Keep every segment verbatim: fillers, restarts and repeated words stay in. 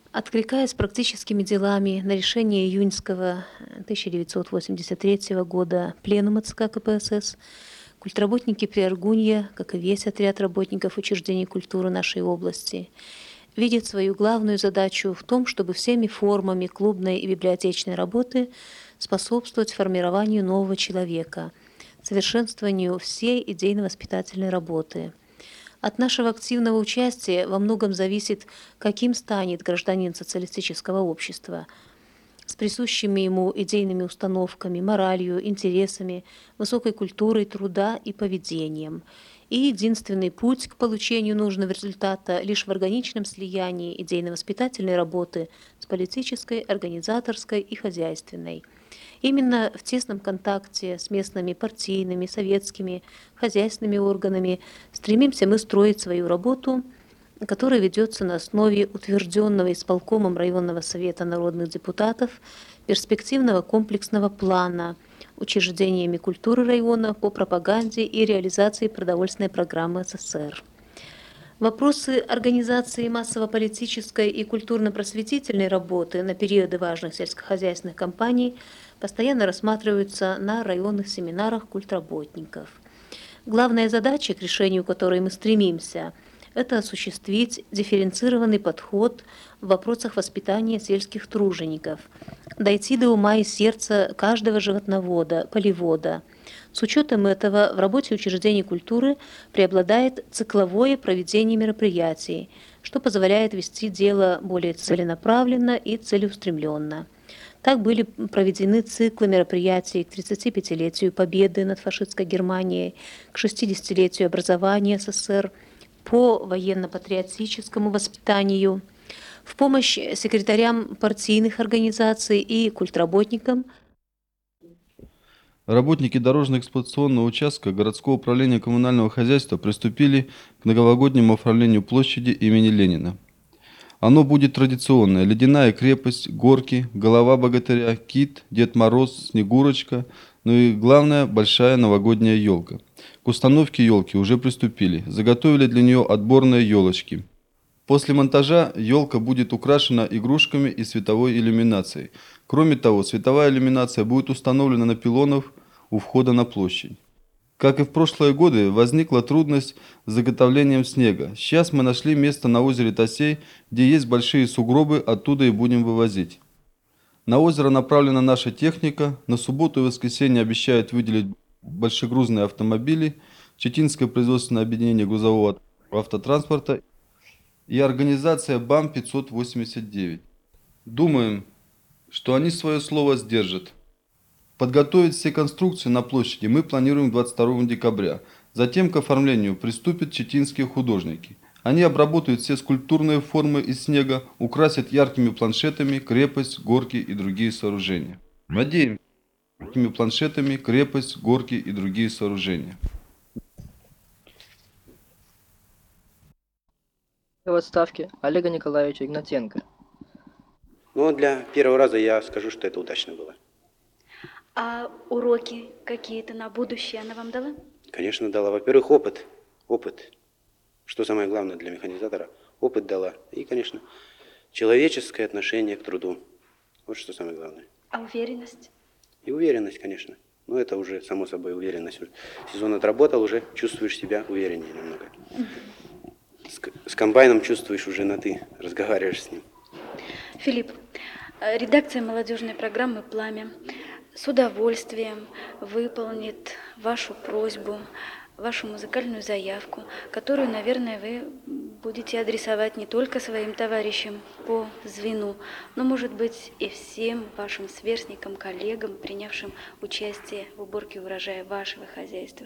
Откликаясь практическими делами на решение июньского тысяча девятьсот восемьдесят третьего года Пленума ЦК КПСС, культработники Приоргунья, как и весь отряд работников учреждений культуры нашей области, видят свою главную задачу в том, чтобы всеми формами клубной и библиотечной работы способствовать формированию нового человека, совершенствованию всей идейно-воспитательной работы. От нашего активного участия во многом зависит, каким станет гражданин социалистического общества, с присущими ему идейными установками, моралью, интересами, высокой культурой труда и поведением. И единственный путь к получению нужного результата лишь в органичном слиянии идейно-воспитательной работы с политической, организаторской и хозяйственной. Именно в тесном контакте с местными партийными, советскими, хозяйственными органами стремимся мы строить свою работу, которая ведется на основе утвержденного исполкомом районного совета народных депутатов перспективного комплексного плана учреждениями культуры района по пропаганде и реализации продовольственной программы СССР. Вопросы организации массово-политической и культурно-просветительной работы на периоды важных сельскохозяйственных кампаний постоянно рассматриваются на районных семинарах культработников. Главная задача, к решению которой мы стремимся, это осуществить дифференцированный подход в вопросах воспитания сельских тружеников, дойти до ума и сердца каждого животновода, полевода. С учетом этого в работе учреждений культуры преобладает цикловое проведение мероприятий, что позволяет вести дело более целенаправленно и целеустремленно. Так были проведены циклы мероприятий к тридцатипятилетию Победы над фашистской Германией, к шестидесятилетию образования СССР, по военно-патриотическому воспитанию, в помощь секретарям партийных организаций и культработникам. Работники дорожно-эксплуатационного участка городского управления коммунального хозяйства приступили к новогоднему оформлению площади имени Ленина. Оно будет традиционное: ледяная крепость, горки, голова богатыря, кит, Дед Мороз, Снегурочка, ну и главное, большая новогодняя елка. К установке елки уже приступили, заготовили для нее отборные елочки. После монтажа елка будет украшена игрушками и световой иллюминацией. Кроме того, световая иллюминация будет установлена на пилонах у входа на площадь. Как и в прошлые годы, возникла трудность с заготовлением снега. Сейчас мы нашли место на озере Тосей, где есть большие сугробы, оттуда и будем вывозить. На озеро направлена наша техника. На субботу и воскресенье обещают выделить большегрузные автомобили, Читинское производственное объединение грузового автотранспорта и организация БАМ пятьсот восемьдесят девять. Думаем, что они свое слово сдержат. Подготовить все конструкции на площади мы планируем двадцать второго декабря. Затем к оформлению приступят читинские художники. Они обработают все скульптурные формы из снега, украсят яркими планшетами крепость, горки и другие сооружения. Надеемся, яркими планшетами крепость, горки и другие сооружения. В отставке Олега Николаевича Игнатенко. Но для первого раза я скажу, что это удачно было. А уроки какие-то на будущее она вам дала? Конечно, дала. Во-первых, опыт. Опыт. Что самое главное для механизатора? Опыт дала. И, конечно, человеческое отношение к труду. Вот что самое главное. А уверенность? И уверенность, конечно. Но это уже, само собой, уверенность. Сезон отработал, уже чувствуешь себя увереннее немного. С, с комбайном чувствуешь уже на «ты», разговариваешь с ним. Филипп, редакция молодежной программы «Пламя» с удовольствием выполнит вашу просьбу, вашу музыкальную заявку, которую, наверное, вы будете адресовать не только своим товарищам по звену, но, может быть, и всем вашим сверстникам, коллегам, принявшим участие в уборке урожая вашего хозяйства.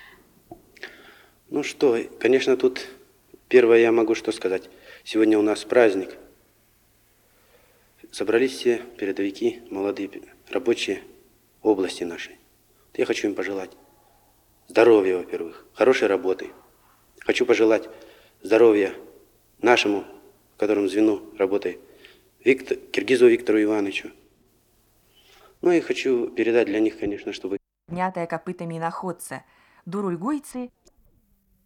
Ну что, конечно, тут первое я могу что сказать. Сегодня у нас праздник. Собрались все передовики, молодые рабочие области нашей. Я хочу им пожелать здоровья, во-первых, хорошей работы. Хочу пожелать здоровья нашему, в котором звену работает, Виктор, Киргизову Виктору Ивановичу. Ну и хочу передать для них, конечно, чтобы... Поднятая копытами иноходца, дурульгуйцы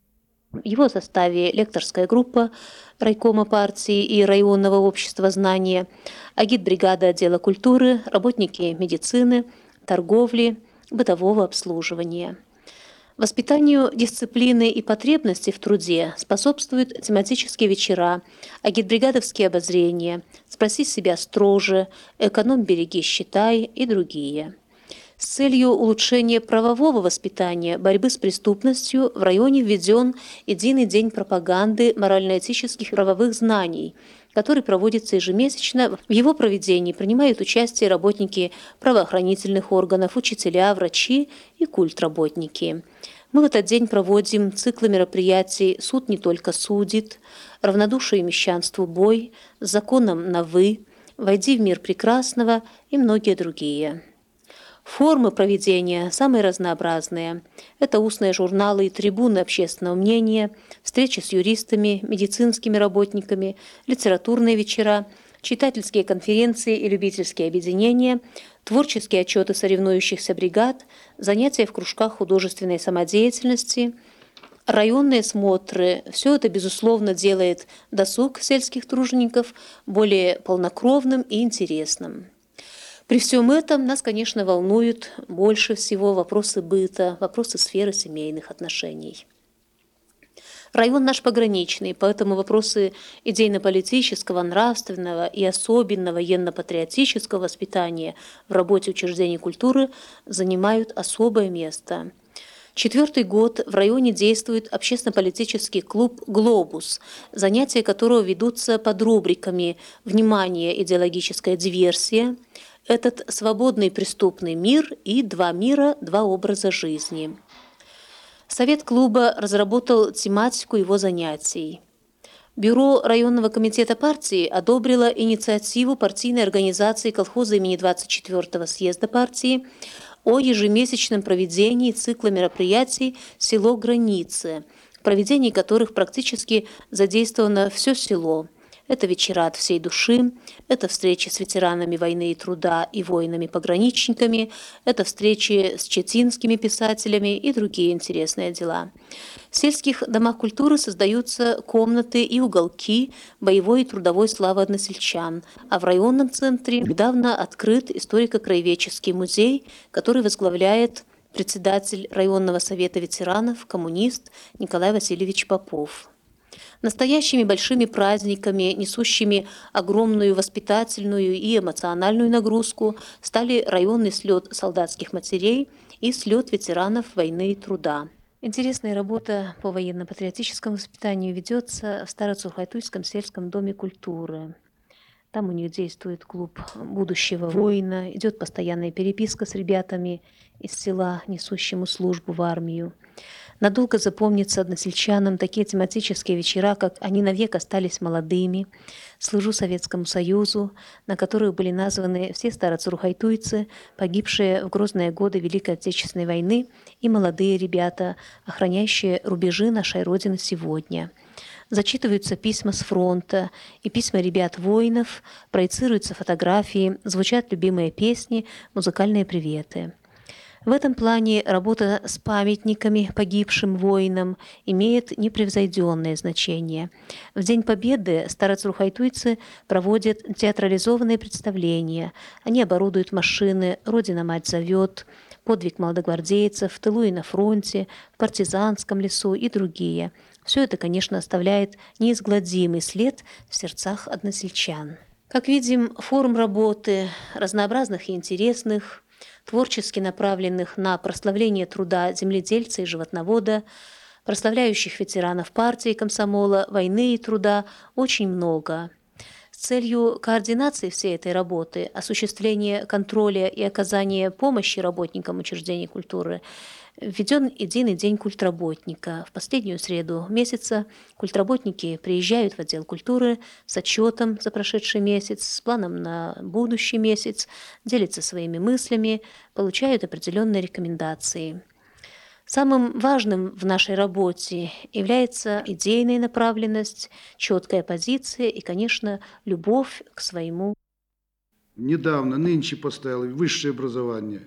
В его составе лекторская группа райкома партии и районного общества знания, агитбригада отдела культуры, работники медицины, торговли, бытового обслуживания. Воспитанию дисциплины и потребностей в труде способствуют тематические вечера, агитбригадовские обозрения, «Спроси себя строже», «Эконом, береги, считай» и другие. С целью улучшения правового воспитания, борьбы с преступностью в районе введен единый день пропаганды морально-этических правовых знаний, который проводится ежемесячно. В его проведении принимают участие работники правоохранительных органов, учителя, врачи и культработники. Мы в этот день проводим циклы мероприятий «Суд не только судит», «Равнодушие мещанству бой», «С законом на «вы», «Войди в мир прекрасного» и многие другие. Формы проведения самые разнообразные. Это устные журналы и трибуны общественного мнения, встречи с юристами, медицинскими работниками, литературные вечера, читательские конференции и любительские объединения, творческие отчеты соревнующихся бригад, занятия в кружках художественной самодеятельности, районные смотры. Все это, безусловно, делает досуг сельских тружеников более полнокровным и интересным. При всем этом нас, конечно, волнуют больше всего вопросы быта, вопросы сферы семейных отношений. Район наш пограничный, поэтому вопросы идейно-политического, нравственного и особенно военно-патриотического воспитания в работе учреждений культуры занимают особое место. Четвертый год в районе действует общественно-политический клуб «Глобус», занятия которого ведутся под рубриками «Внимание! Идеологическая диверсия», «Этот свободный преступный мир» и «Два мира, два образа жизни». Совет клуба разработал тематику его занятий. Бюро районного комитета партии одобрило инициативу партийной организации колхоза имени двадцать четвёртого съезда партии о ежемесячном проведении цикла мероприятий «Село Границы», в проведении которых практически задействовано все село. Это вечера от всей души, это встречи с ветеранами войны и труда и воинами-пограничниками, это встречи с читинскими писателями и другие интересные дела. В сельских домах культуры создаются комнаты и уголки боевой и трудовой славы односельчан, а в районном центре недавно открыт историко-краеведческий музей, который возглавляет председатель районного совета ветеранов, коммунист Николай Васильевич Попов. Настоящими большими праздниками, несущими огромную воспитательную и эмоциональную нагрузку, стали районный слет солдатских матерей и слет ветеранов войны и труда. Интересная работа по военно-патриотическому воспитанию ведется в Старо-Цурхайтуйском сельском доме культуры. Там у них действует клуб будущего воина, идет постоянная переписка с ребятами из села, несущему службу в армию. Надолго запомнятся односельчанам такие тематические вечера, как «Они навек остались молодыми», «Служу Советскому Союзу», на которых были названы все староцурхайтуйцы, погибшие в грозные годы Великой Отечественной войны, и молодые ребята, охраняющие рубежи нашей Родины сегодня. Зачитываются письма с фронта и письма ребят-воинов, проецируются фотографии, звучат любимые песни, музыкальные приветы. В этом плане работа с памятниками погибшим воинам имеет непревзойденное значение. В День Победы староцурхайтуйцы проводят театрализованные представления. Они оборудуют машины «Родина-мать зовет», «Подвиг молодогвардейцев», «В тылу и на фронте», «В партизанском лесу» и другие. Все это, конечно, оставляет неизгладимый след в сердцах односельчан. Как видим, форум работы разнообразных и интересных, творчески направленных на прославление труда земледельца и животновода, прославляющих ветеранов партии, комсомола, войны и труда очень много. С целью координации всей этой работы, осуществления контроля и оказания помощи работникам учреждений культуры введен единый день культработника. В последнюю среду месяца культработники приезжают в отдел культуры с отчетом за прошедший месяц, с планом на будущий месяц, делятся своими мыслями, получают определенные рекомендации. Самым важным в нашей работе является идейная направленность, четкая позиция и, конечно, любовь к своему. Недавно, нынче поставил высшее образование.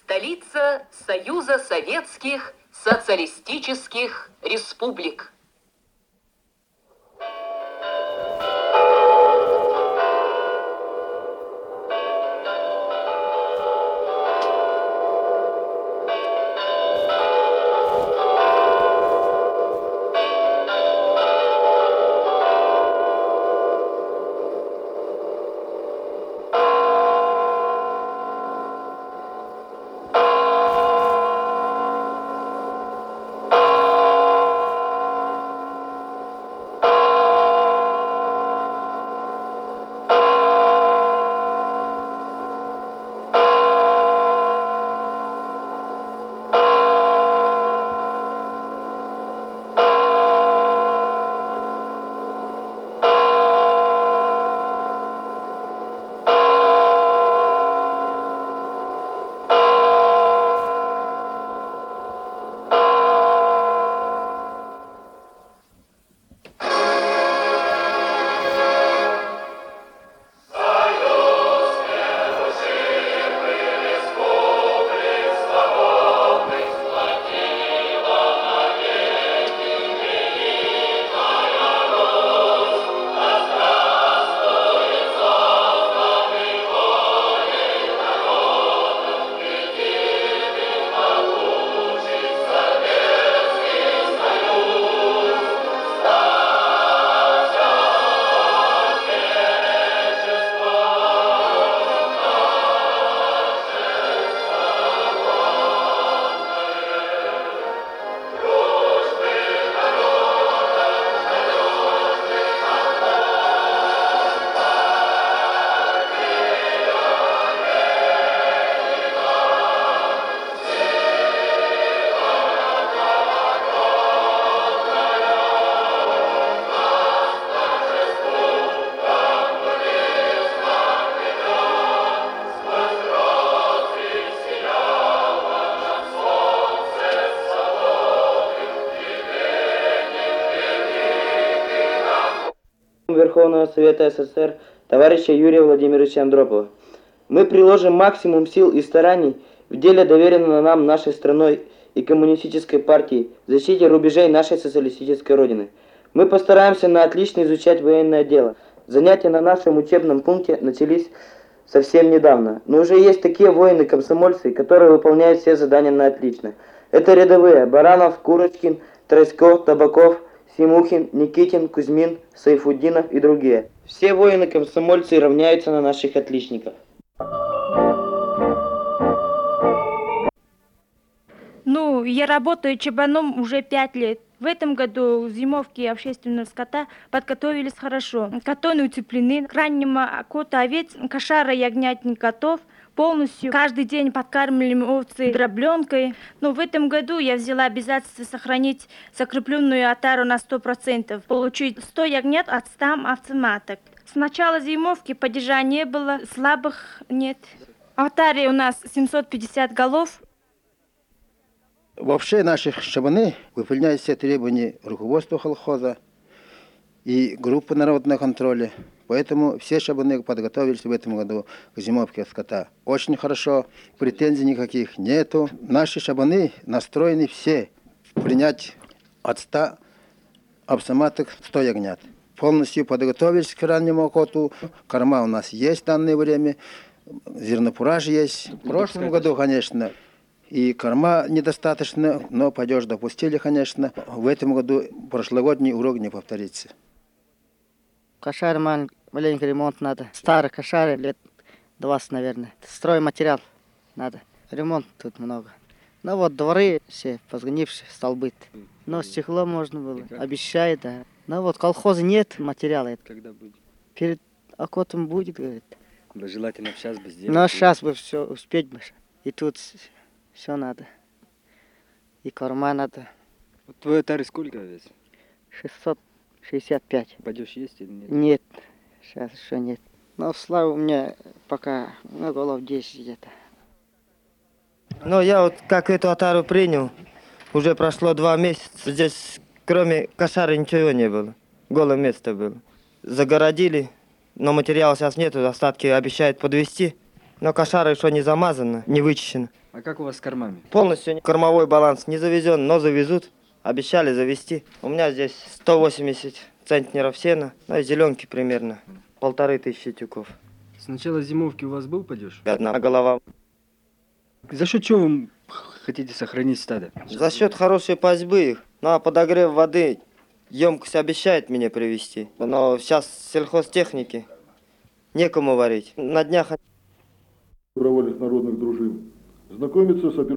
столица Союза Советских Социалистических Республик. Верховного Совета СССР товарища Юрия Владимировича Андропова. Мы приложим максимум сил и стараний в деле, доверенного нам нашей страной и коммунистической партией, в защите рубежей нашей социалистической родины. Мы постараемся на отлично изучать военное дело. Занятия на нашем учебном пункте начались совсем недавно, но уже есть такие воины-комсомольцы, которые выполняют все задания на отлично. Это рядовые: Баранов, Курочкин, Тросько, Табаков, Симухин, Никитин, Кузьмин, Сайфуддинов и другие. Все воины-комсомольцы равняются на наших отличников. Ну, я работаю чабаном уже пять лет. В этом году зимовки общественного скота подготовились хорошо. Катоны утеплены, к раннему кота овец, кошара ягнятник готов. Полностью каждый день подкармливаем овцы дробленкой. Но в этом году я взяла обязательство сохранить закрепленную отару на сто процентов. Получить сто ягнят от ста овцематок. С начала зимовки падежа не было, слабых нет. В отаре у нас семьсот пятьдесят голов. Вообще наши шабаны выполняют все требования руководства колхоза и группы народного контроля. Поэтому все шабаны подготовились в этом году к зимовке скота очень хорошо, претензий никаких нету. Наши шабаны настроены все принять от ста овцематок сто ягнят. Полностью подготовились к раннему охоту. Корма у нас есть в данное время, зернопураж есть. В прошлом году, конечно, и корма недостаточно, но падеж допустили, конечно. В этом году прошлогодний урок не повторится. Кошары маленький ремонт надо. Старый кошары, лет двадцать, наверное. Стройматериал надо. Ремонт тут много. Ну вот дворы все позгнившие, столбы. Но стекло можно было. Обещает, да. Ну вот колхоза нет материала. Когда будет? Перед охотом будет, говорит. Да желательно сейчас бы сделать. Но сейчас бы все успеть бы. И тут все надо. И корма надо. Вот твой отарь сколько овец? шестьсот шестьдесят пять. Падеж есть или нет? Нет, сейчас еще нет. Но слава у меня пока на голов десять где-то. Ну, я вот как эту отару принял, уже прошло два месяца. Здесь кроме кошары ничего не было. Голое место было. Загородили, но материала сейчас нету, остатки обещают подвести. Но кошара еще не замазана, не вычищена. А как у вас с кормами? Полностью кормовой баланс не завезен, но завезут. Обещали завести. У меня здесь сто восемьдесят центнеров сена, ну и зеленки примерно полторы тысячи тюков. С начала зимовки у вас был падеж? Одна голова. За счет чего вы хотите сохранить стадо? За счет хорошей пастьбы их. Ну а подогрев воды емкость обещает мне привезти. Но сейчас сельхозтехники некому варить. На днях... Добровольных народных дружин. Знакомиться с операцией.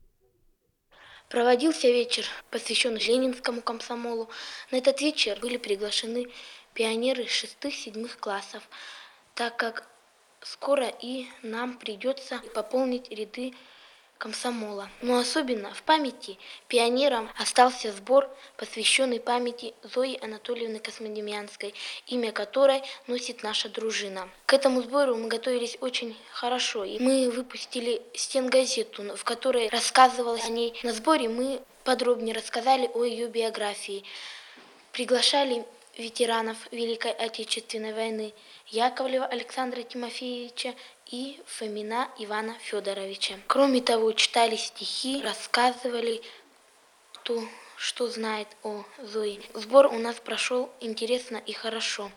Проводился вечер, посвященный Ленинскому комсомолу. На этот вечер были приглашены пионеры шестых-седьмых классов, так как скоро и нам придется пополнить ряды комсомола. Но особенно в памяти пионерам остался сбор, посвященный памяти Зои Анатольевны Космодемьянской, имя которой носит наша дружина. К этому сбору мы готовились очень хорошо. И мы выпустили стенгазету, в которой рассказывалось о ней. На сборе мы подробнее рассказали о ее биографии. Приглашали ветеранов Великой Отечественной войны Яковлева Александра Тимофеевича и Фомина Ивана Федоровича. Кроме того, читали стихи, рассказывали, кто что знает о Зое. Сбор у нас прошел интересно и хорошо.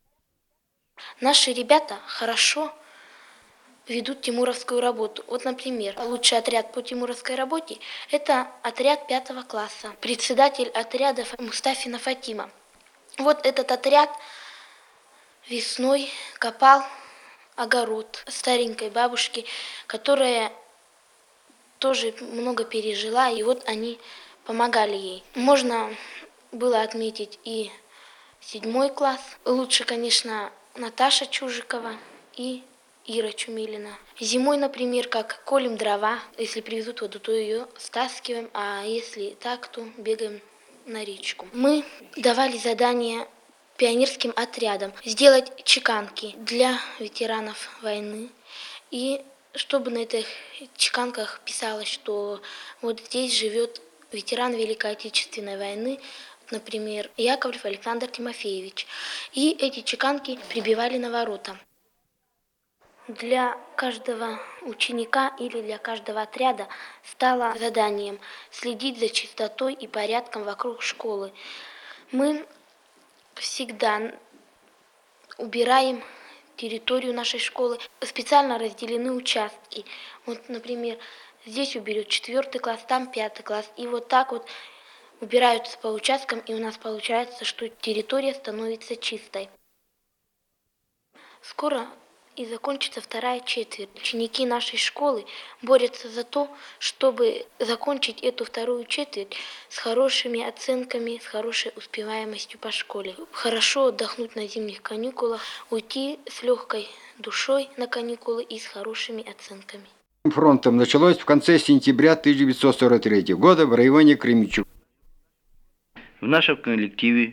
Наши ребята хорошо ведут тимуровскую работу. Вот, например, лучший отряд по тимуровской работе – это отряд пятого класса. Председатель отряда Мустафина Фатима. Вот этот отряд весной копал огород старенькой бабушки, которая тоже много пережила, и вот они помогали ей. Можно было отметить и седьмой класс. Лучше, конечно, Наташа Чужикова и Ира Чумилина. Зимой, например, как колем дрова. Если привезут воду, то ее стаскиваем, а если так, то бегаем на речку. Мы давали задание пионерским отрядам сделать чеканки для ветеранов войны. И чтобы на этих чеканках писалось, что вот здесь живет ветеран Великой Отечественной войны, например, Яковлев Александр Тимофеевич. И эти чеканки прибивали на ворота. Для каждого ученика или для каждого отряда стало заданием следить за чистотой и порядком вокруг школы. Мы всегда убираем территорию нашей школы. Специально разделены участки. Вот, например, здесь уберет четвертый класс, там пятый класс. И вот так вот убираются по участкам, и у нас получается, что территория становится чистой. Скоро и закончится вторая четверть. Ученики нашей школы борются за то, чтобы закончить эту вторую четверть с хорошими оценками, с хорошей успеваемостью по школе. Хорошо отдохнуть на зимних каникулах, уйти с легкой душой на каникулы и с хорошими оценками. Фронтом началось в конце сентября тысяча девятьсот сорок третьего года в районе Кременчуг. В нашем коллективе,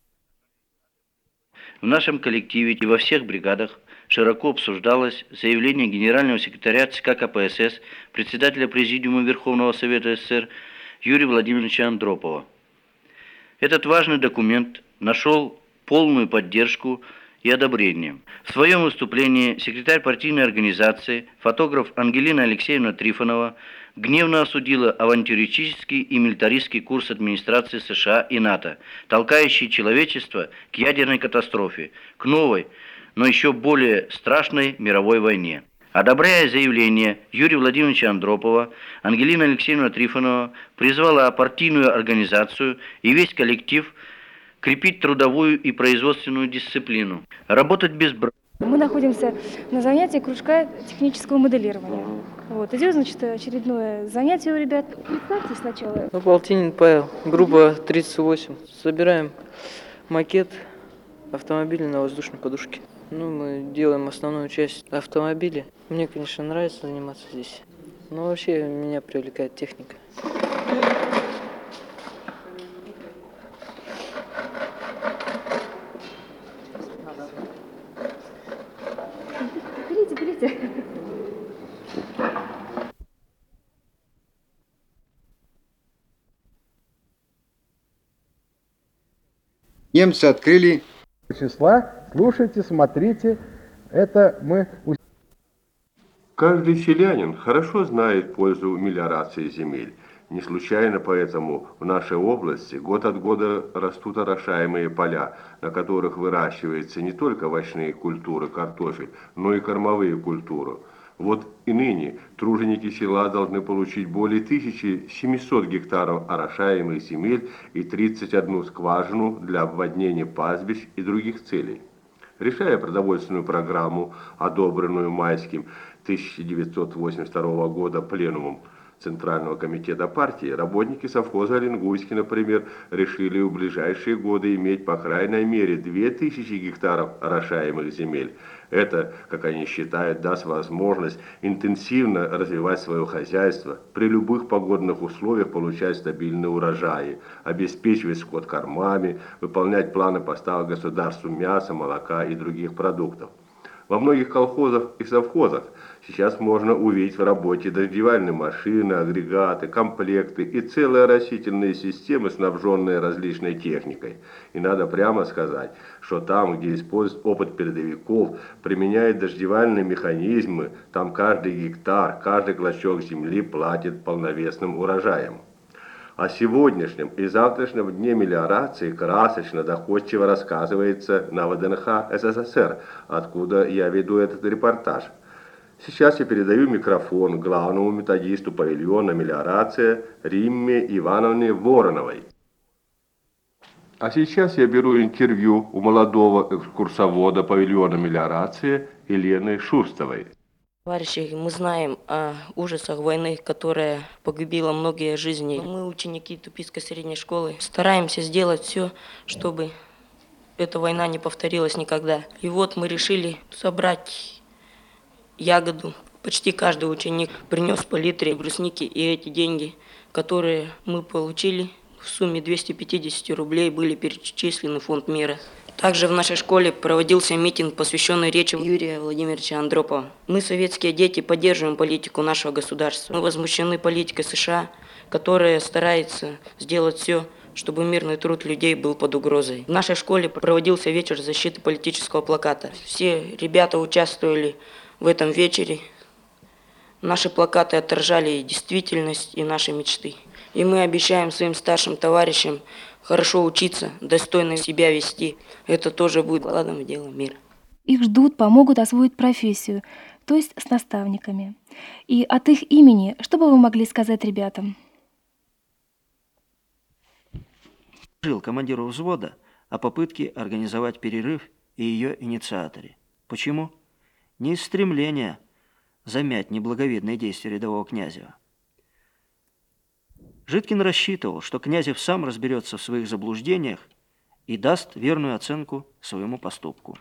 в нашем коллективе и во всех бригадах широко обсуждалось заявление генерального секретаря ЦК КПСС, председателя Президиума Верховного Совета СССР Юрия Владимировича Андропова. Этот важный документ нашел полную поддержку и одобрение. В своем выступлении секретарь партийной организации, фотограф Ангелина Алексеевна Трифонова гневно осудила авантюристический и милитаристский курс администрации США и НАТО, толкающий человечество к ядерной катастрофе, к новой, но еще более страшной мировой войне. Одобряя заявление Юрия Владимировича Андропова, Ангелина Алексеевна Трифонова призвала партийную организацию и весь коллектив крепить трудовую и производственную дисциплину, работать без бра... Мы находимся на занятии кружка технического моделирования. Вот. Идет, значит, очередное занятие у ребят. Представьте сначала. Ну, Полтинин Павел, группа тридцать восемь. Собираем макет автомобиля на воздушной подушке. Ну, мы делаем основную часть автомобиля. Мне, конечно, нравится заниматься здесь. Но вообще меня привлекает техника. Берите, берите. Немцы открыли числа. Слушайте, смотрите. Это мы... Каждый селянин хорошо знает пользу мелиорации земель. Не случайно поэтому в нашей области год от года растут орошаемые поля, на которых выращиваются не только овощные культуры, картофель, но и кормовые культуры. Вот и ныне труженики села должны получить более тысячи семисот гектаров орошаемых земель и тридцать одну скважину для обводнения пастбищ и других целей. Решая продовольственную программу, одобренную майским тысяча девятьсот восемьдесят второго года пленумом Центрального комитета партии, работники совхоза Оренгуйский, например, решили в ближайшие годы иметь по крайней мере две тысячи гектаров орошаемых земель. Это, как они считают, даст возможность интенсивно развивать свое хозяйство, при любых погодных условиях получать стабильные урожаи, обеспечивать скот кормами, выполнять планы поставок государству мяса, молока и других продуктов. Во многих колхозах и совхозах сейчас можно увидеть в работе дождевальные машины, агрегаты, комплекты и целые растительные системы, снабженные различной техникой. И надо прямо сказать, что там, где используют опыт передовиков, применяют дождевальные механизмы, там каждый гектар, каждый клочок земли платит полновесным урожаем. О сегодняшнем и завтрашнем дне мелиорации красочно, доходчиво рассказывается на ВДНХ СССР, откуда я веду этот репортаж. Сейчас я передаю микрофон главному методисту павильона мелиорация Римме Ивановне Вороновой. А сейчас я беру интервью у молодого экскурсовода павильона мелиорации Елены Шустовой. Товарищи, мы знаем о ужасах войны, которая погубила многие жизни. Мы, ученики Тупицкой средней школы, стараемся сделать все, чтобы эта война не повторилась никогда. И вот мы решили собрать ягоду. Почти каждый ученик принес по литре брусники, и эти деньги, которые мы получили, в сумме двести пятьдесят рублей, были перечислены в фонд мира. Также в нашей школе проводился митинг, посвященный речи Юрия Владимировича Андропова. Мы, советские дети, поддерживаем политику нашего государства. Мы возмущены политикой США, которая старается сделать все, чтобы мирный труд людей был под угрозой. В нашей школе проводился вечер защиты политического плаката. Все ребята участвовали в этом вечере. Наши плакаты отражали действительность и наши мечты. И мы обещаем своим старшим товарищам хорошо учиться, достойно себя вести. Это тоже будет вкладом в дело мира. Их ждут, помогут освоить профессию, то есть с наставниками. И от их имени, что бы вы могли сказать ребятам? Жил командиру взвода о попытке организовать перерыв и ее инициаторе. Почему? Не из стремления замять неблаговидные действия рядового Князева. Житкин рассчитывал, что Князев сам разберется в своих заблуждениях и даст верную оценку своему поступку.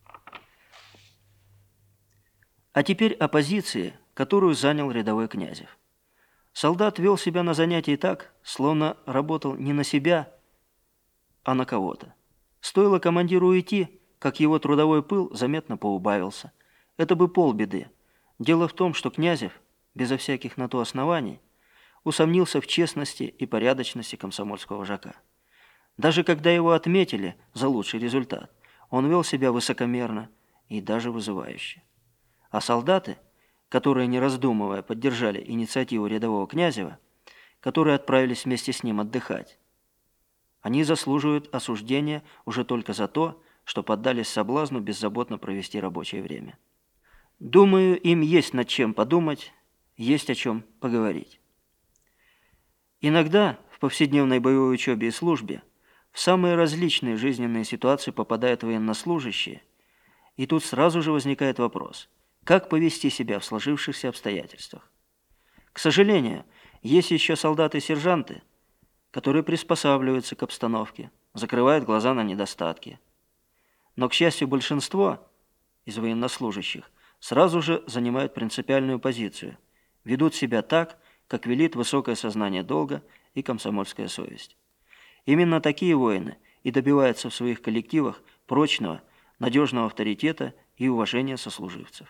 А теперь о позиции, которую занял рядовой Князев. Солдат вел себя на занятии так, словно работал не на себя, а на кого-то. Стоило командиру уйти, как его трудовой пыл заметно поубавился. Это бы полбеды. Дело в том, что Князев, безо всяких на то оснований, усомнился в честности и порядочности комсомольского вожака. Даже когда его отметили за лучший результат, он вел себя высокомерно и даже вызывающе. А солдаты, которые, не раздумывая, поддержали инициативу рядового Князева, которые отправились вместе с ним отдыхать, они заслуживают осуждения уже только за то, что поддались соблазну беззаботно провести рабочее время. Думаю, им есть над чем подумать, есть о чем поговорить. Иногда в повседневной боевой учебе и службе в самые различные жизненные ситуации попадают военнослужащие, и тут сразу же возникает вопрос, как повести себя в сложившихся обстоятельствах. К сожалению, есть еще солдаты и сержанты, которые приспосабливаются к обстановке, закрывают глаза на недостатки. Но, к счастью, большинство из военнослужащих сразу же занимают принципиальную позицию, ведут себя так, как велит высокое сознание долга и комсомольская совесть. Именно такие воины и добиваются в своих коллективах прочного, надежного авторитета и уважения сослуживцев.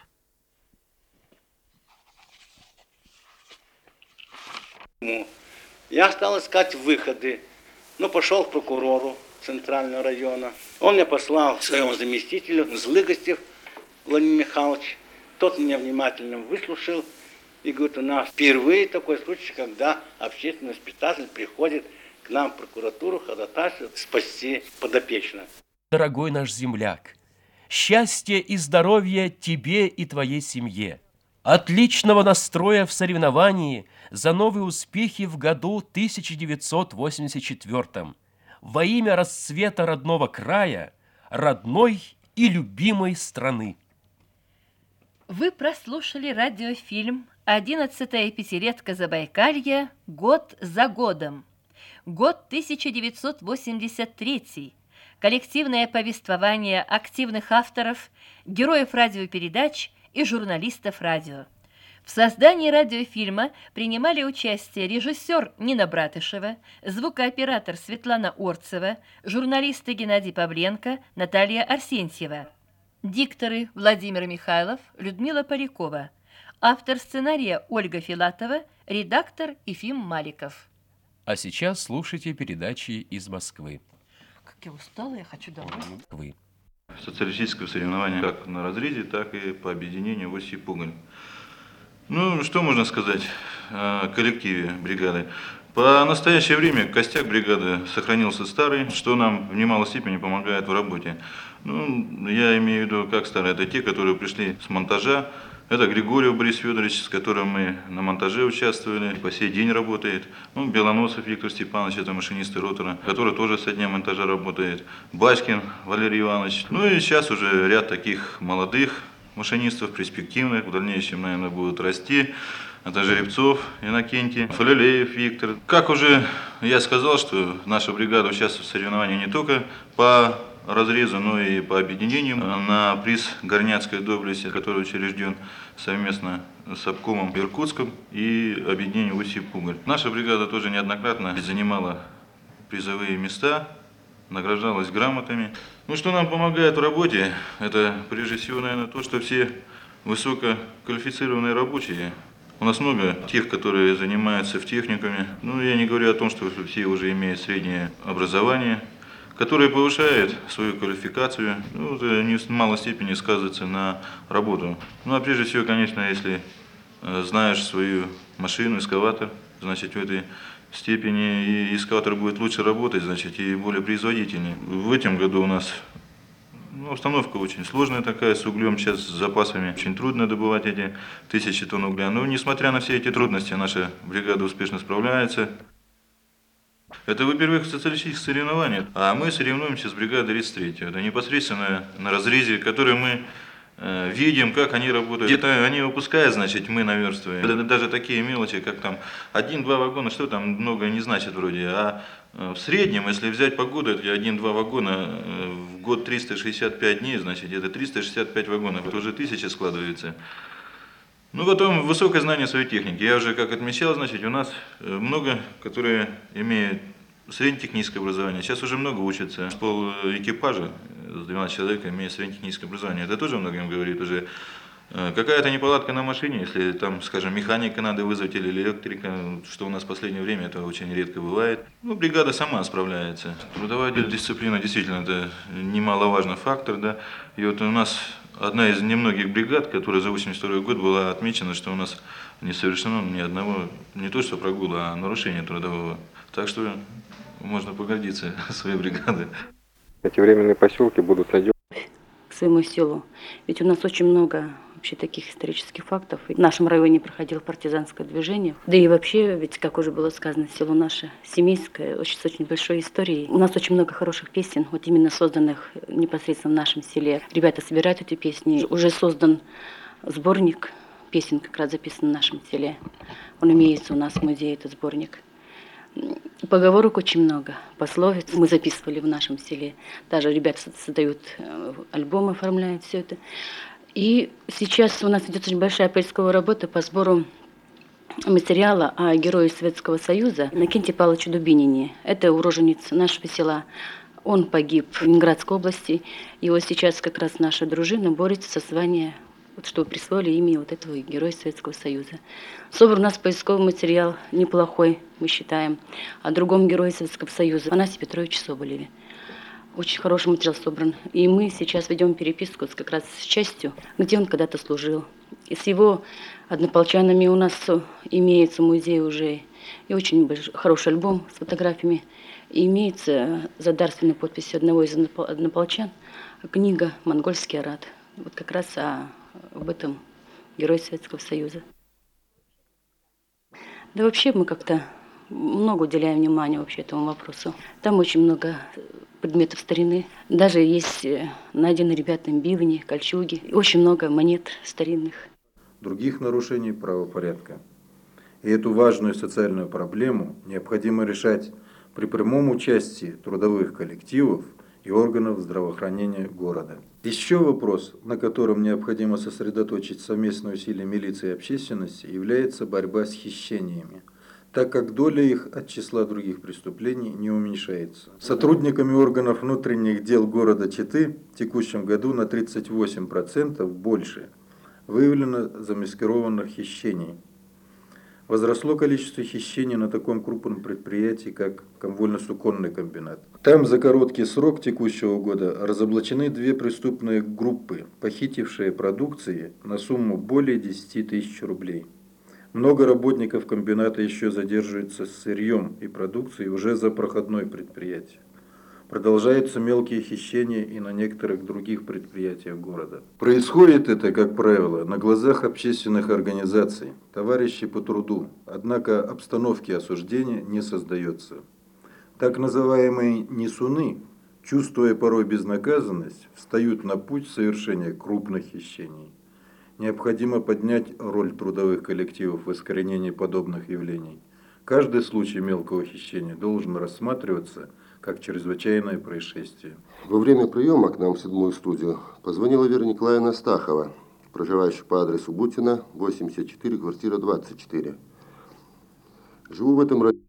Я стал искать выходы, но пошел к прокурору Центрального района. Он мне послал своему заместителю Злыгостев Владимир Михайлович Тот меня внимательно выслушал и говорит, у нас впервые такой случай, когда общественный воспитатель приходит к нам в прокуратуру ходатайствовать спасти подопечного. Дорогой наш земляк, счастья и здоровья тебе и твоей семье. Отличного настроя в соревновании за новые успехи в году тысяча девятьсот восемьдесят четвёртом. Во имя расцвета родного края, родной и любимой страны. Вы прослушали радиофильм «Одиннадцатая пятилетка Забайкалья. Год за годом». Год тысяча девятьсот восемьдесят третий. Коллективное повествование активных авторов, героев радиопередач и журналистов радио. В создании радиофильма принимали участие режиссер Нина Братышева, звукооператор Светлана Орцева, журналисты Геннадий Павленко, Наталья Арсентьева. Дикторы Владимир Михайлов, Людмила Полякова. Автор сценария Ольга Филатова, редактор Ефим Маликов. А сейчас слушайте передачи из Москвы. Как я устала, я хочу домой. Вы. Социалистического соревнования как на разрезе, так и по объединению в оси Пугаль. Ну, что можно сказать о коллективе бригады? По настоящее время костяк бригады сохранился старый, что нам в немалой степени помогает в работе. Ну, я имею в виду, как старые, это те, которые пришли с монтажа. Это Григорьев Борис Федорович, с которым мы на монтаже участвовали, по сей день работает. Ну, Белоносов Виктор Степанович, это машинист ротора, который тоже со дня монтажа работает. Бачкин Валерий Иванович. Ну и сейчас уже ряд таких молодых машинистов, перспективных, в дальнейшем, наверное, будут расти. Это Жеребцов Иннокентий, Фалилеев Виктор. Как уже я сказал, что наша бригада участвует в соревновании не только по разрезу, но и по объединению на приз Горняцкой доблести, который учрежден совместно с обкомом Иркутском и объединением оси Пугаль. Наша бригада тоже неоднократно занимала призовые места, награждалась грамотами. Ну, что нам помогает в работе, это прежде всего, наверное, то, что все высококвалифицированные рабочие. У нас много тех, которые занимаются в техникуме. Ну, я не говорю о том, что все уже имеют среднее образование, которые повышают свою квалификацию, ну, это не в малой степени сказывается на работу. Ну, а прежде всего, конечно, если знаешь свою машину, эскаватор, значит, в этой степени и эскаватор будет лучше работать, значит, и более производительнее. В этом году у нас ну, установка очень сложная такая, с углем, сейчас с запасами очень трудно добывать эти тысячи тонн угля. Но, несмотря на все эти трудности, наша бригада успешно справляется. Это, во-первых, социалистические соревнования, а мы соревнуемся с бригадой тридцать третьего. Это непосредственно на разрезе, который мы э, видим, как они работают. Где-то они выпускают, значит, мы наверстываем. Это даже такие мелочи, как там один-два вагона, что там много не значит вроде. А э, в среднем, если взять по году, это один-два вагона, э, в год триста шестьдесят пять дней, значит, это триста шестьдесят пять вагонов, это уже тысяча складывается. Ну, потом высокое знание своей техники. Я уже, как отмечал, значит, у нас много, которые имеют среднетехническое образование. Сейчас уже много учатся. Пол экипажа, с двенадцати человек, имеет среднетехническое образование. Это тоже многим говорит уже. Какая-то неполадка на машине, если там, скажем, механика надо вызвать или электрика, что у нас в последнее время это очень редко бывает. Ну, бригада сама справляется. Трудовая дисциплина действительно это немаловажный фактор, да. И вот у нас одна из немногих бригад, которая за восемьдесят второй год была отмечена, что у нас не совершено ни одного, не то что прогула, а нарушения трудового. Так что можно погордиться своей бригадой. Эти временные поселки будут надежны к своему селу. Ведь у нас очень много вообще таких исторических фактов. В нашем районе проходило партизанское движение. Да и вообще, ведь, как уже было сказано, село наше семейское, очень, с очень большой историей. У нас очень много хороших песен, вот именно созданных непосредственно в нашем селе. Ребята собирают эти песни. Уже создан сборник песен, как раз записан в нашем селе. Он имеется у нас в музее, этот сборник. Поговорок очень много, пословиц мы записывали в нашем селе. Даже ребята создают альбомы, оформляют все это. И сейчас у нас идет очень большая поисковая работа по сбору материала о герое Советского Союза Иннокентии Павловиче Дубинине. Это уроженец нашего села. Он погиб в Ленинградской области. И вот сейчас как раз наша дружина борется со званием, вот, чтобы присвоили имя вот этого героя Советского Союза. Собран у нас поисковый материал неплохой, мы считаем, о другом герое Советского Союза, Афанасии Петровиче Соболеве. Очень хороший материал собран. И мы сейчас ведем переписку с, как раз с частью, где он когда-то служил. И с его однополчанами у нас имеется музей уже и очень большой, хороший альбом с фотографиями. И имеется за дарственной подписью одного из однополчан книга «Монгольский арат». Вот как раз о, об этом герое Советского Союза. Да вообще мы как-то много уделяем внимания вообще этому вопросу. Там очень много предметов старины. Даже есть найдены ребятами бивни, кольчуги. И очень много монет старинных. Других нарушений правопорядка. И эту важную социальную проблему необходимо решать при прямом участии трудовых коллективов и органов здравоохранения города. Еще вопрос, на котором необходимо сосредоточить совместные усилия милиции и общественности, является борьба с хищениями, так как доля их от числа других преступлений не уменьшается. Сотрудниками органов внутренних дел города Читы в текущем году на тридцать восемь процентов больше выявлено замаскированных хищений. Возросло количество хищений на таком крупном предприятии, как Комвольно-суконный комбинат. Там за короткий срок текущего года разоблачены две преступные группы, похитившие продукции на сумму более десяти тысяч рублей. Много работников комбината еще задерживаются с сырьем и продукцией уже за проходное предприятие. Продолжаются мелкие хищения и на некоторых других предприятиях города. Происходит это, как правило, на глазах общественных организаций, товарищей по труду, однако обстановки осуждения не создается. Так называемые несуны, чувствуя порой безнаказанность, встают на путь совершения крупных хищений. Необходимо поднять роль трудовых коллективов в искоренении подобных явлений. Каждый случай мелкого хищения должен рассматриваться как чрезвычайное происшествие. Во время приема к нам в седьмую студию позвонила Вера Николаевна Стахова, проживающая по адресу Бутина, восемьдесят четыре, квартира двадцать четыре. Живу в этом районе.